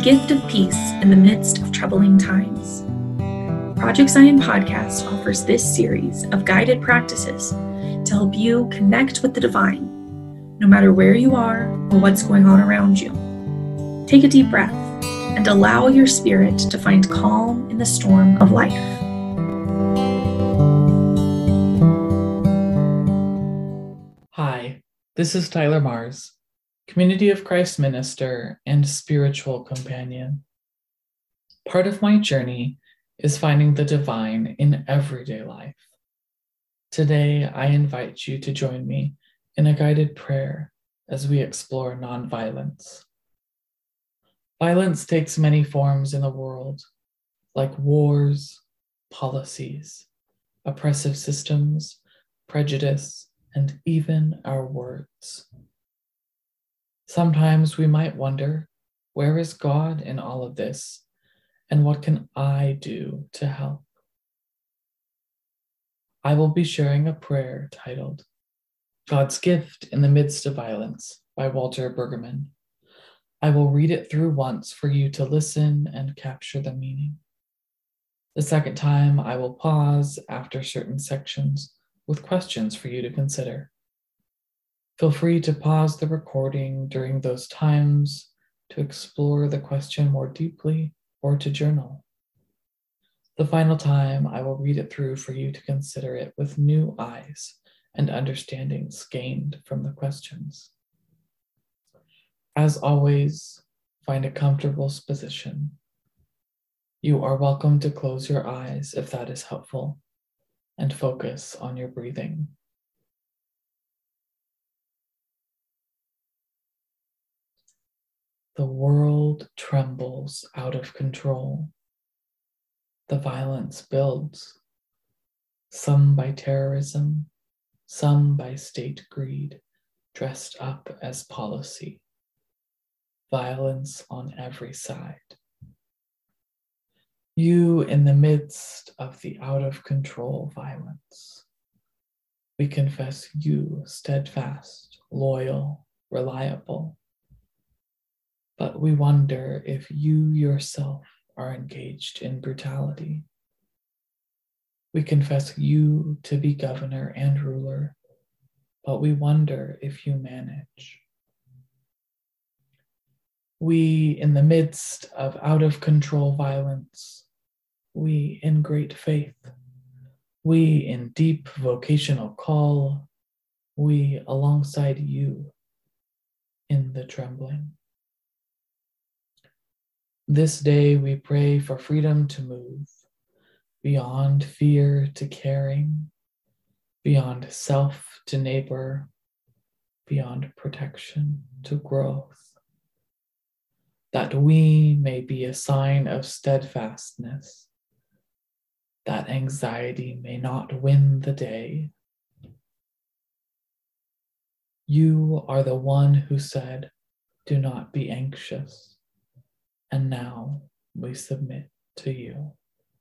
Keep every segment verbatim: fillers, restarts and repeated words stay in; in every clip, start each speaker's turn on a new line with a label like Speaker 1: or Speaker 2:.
Speaker 1: gift of peace in the midst of troubling times. Project Zion Podcast offers this series of guided practices to help you connect with the divine, no matter where you are or what's going on around you. Take a deep breath and allow your spirit to find calm in the storm of life.
Speaker 2: Hi, this is Tyler Mars, Community of Christ minister and spiritual companion. Part of my journey is finding the divine in everyday life. Today, I invite you to join me in a guided prayer as we explore nonviolence. Violence takes many forms in the world, like wars, policies, oppressive systems, prejudice, and even our words. Sometimes we might wonder, where is God in all of this? And what can I do to help? I will be sharing a prayer titled, God's Gift in the Midst of Violence by Walter Brueggemann. I will read it through once for you to listen and capture the meaning. The second time, I will pause after certain sections with questions for you to consider. Feel free to pause the recording during those times to explore the question more deeply or to journal. The final time, I will read it through for you to consider it with new eyes and understandings gained from the questions. As always, find a comfortable position. You are welcome to close your eyes if that is helpful, and focus on your breathing. The world trembles out of control. The violence builds, some by terrorism, some by state greed, dressed up as policy. Violence on every side. You in the midst of the out-of-control violence. We confess you steadfast, loyal, reliable. But we wonder if you yourself are engaged in brutality. We confess you to be governor and ruler, but we wonder if you manage. We, in the midst of out-of-control violence, we in great faith, we in deep vocational call, we alongside you in the trembling. This day we pray for freedom to move, beyond fear to caring, beyond self to neighbor, beyond protection to growth, that we may be a sign of steadfastness, that anxiety may not win the day. You are the one who said, do not be anxious. And now we submit to you.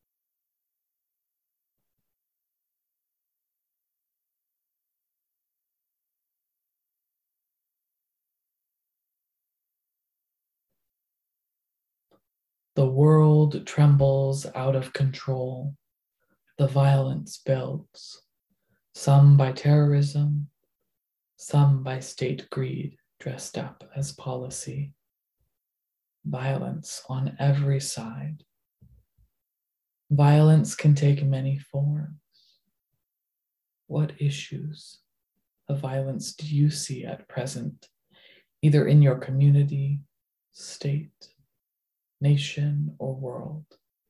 Speaker 2: The world trembles out of control. The violence builds, some by terrorism, some by state greed dressed up as policy. Violence on every side. Violence can take many forms. What issues of violence do you see at present, either in your community, state, nation, or world?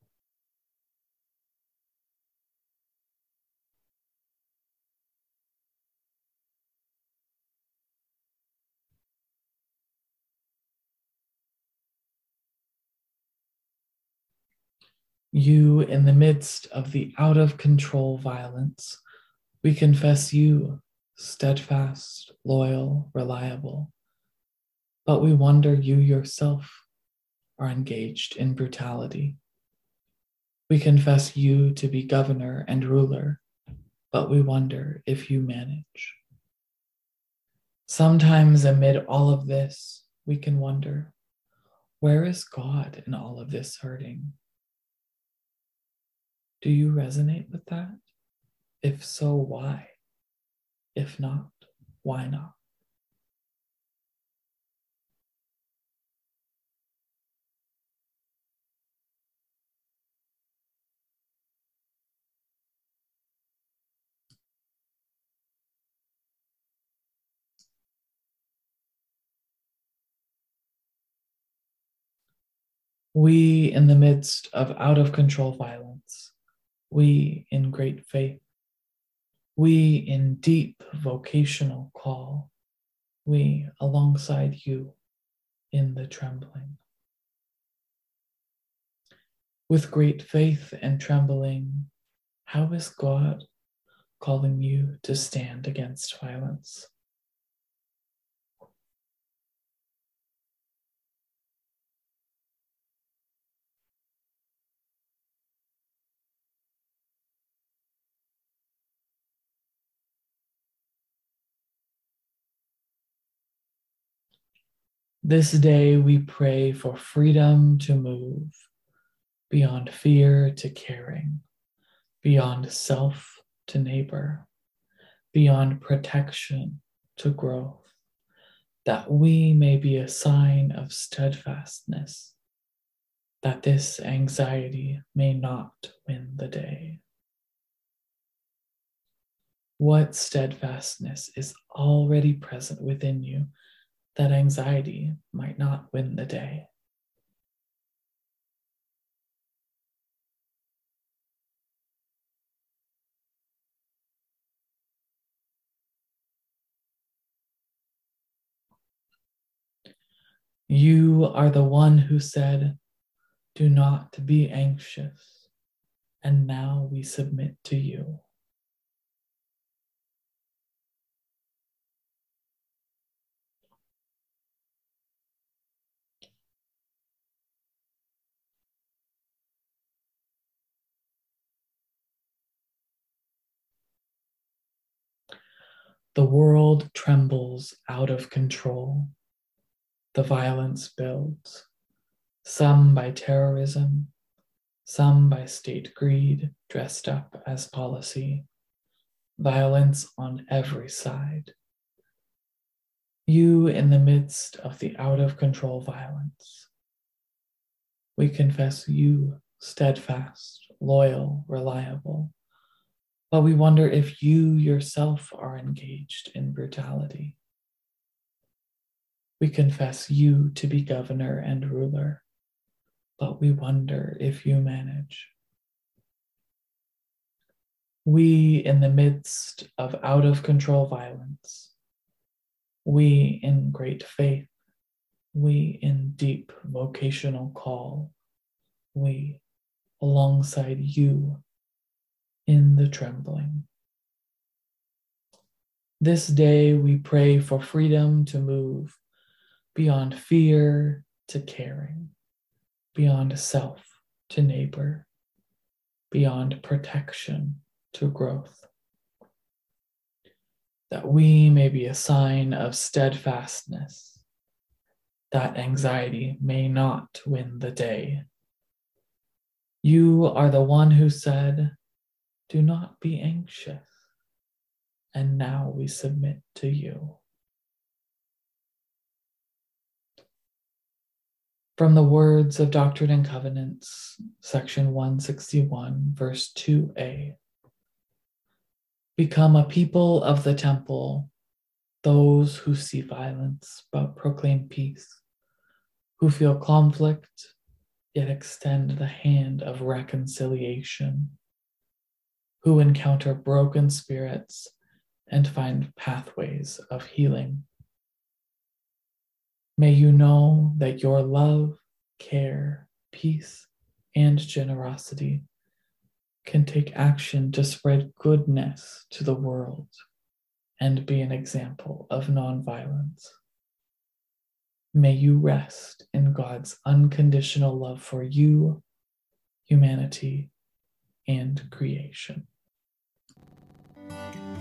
Speaker 2: You in the midst of the out-of-control violence, we confess you steadfast, loyal, reliable. But we wonder you yourself are engaged in brutality. We confess you to be governor and ruler, but we wonder if you manage. Sometimes amid all of this, we can wonder, Where is God in all of this hurting? Do you resonate with that? If so, why? If not, why not? We, in the midst of out-of-control violence, we in great faith, we in deep vocational call, we alongside you in the trembling. With great faith and trembling, how is God calling you to stand against violence? This day we pray for freedom to move beyond fear to caring, beyond self to neighbor, beyond protection to growth, that we may be a sign of steadfastness, that this anxiety may not win the day. What steadfastness is already present within you that anxiety might not win the day? You are the one who said, "Do not be anxious," and now we submit to you. The world trembles out of control. The violence builds, some by terrorism, some by state greed dressed up as policy. Violence on every side. You in the midst of the out-of-control violence. We confess you steadfast, loyal, reliable, but we wonder if you yourself are engaged in brutality. We confess you to be governor and ruler, but we wonder if you manage. We in the midst of out-of-control violence, we in great faith, we in deep vocational call, we alongside you in the trembling. This day we pray for freedom to move beyond fear to caring, beyond self to neighbor, beyond protection to growth, that we may be a sign of steadfastness, that anxiety may not win the day. You are the one who said, "Do not be anxious," and now we submit to you. From the words of Doctrine and Covenants, section one sixty-one, verse two a. Become a people of the temple, those who see violence but proclaim peace, who feel conflict yet extend the hand of reconciliation, who encounter broken spirits and find pathways of healing. May you know that your love, care, peace, and generosity can take action to spread goodness to the world and be an example of nonviolence. May you rest in God's unconditional love for you, humanity, and creation.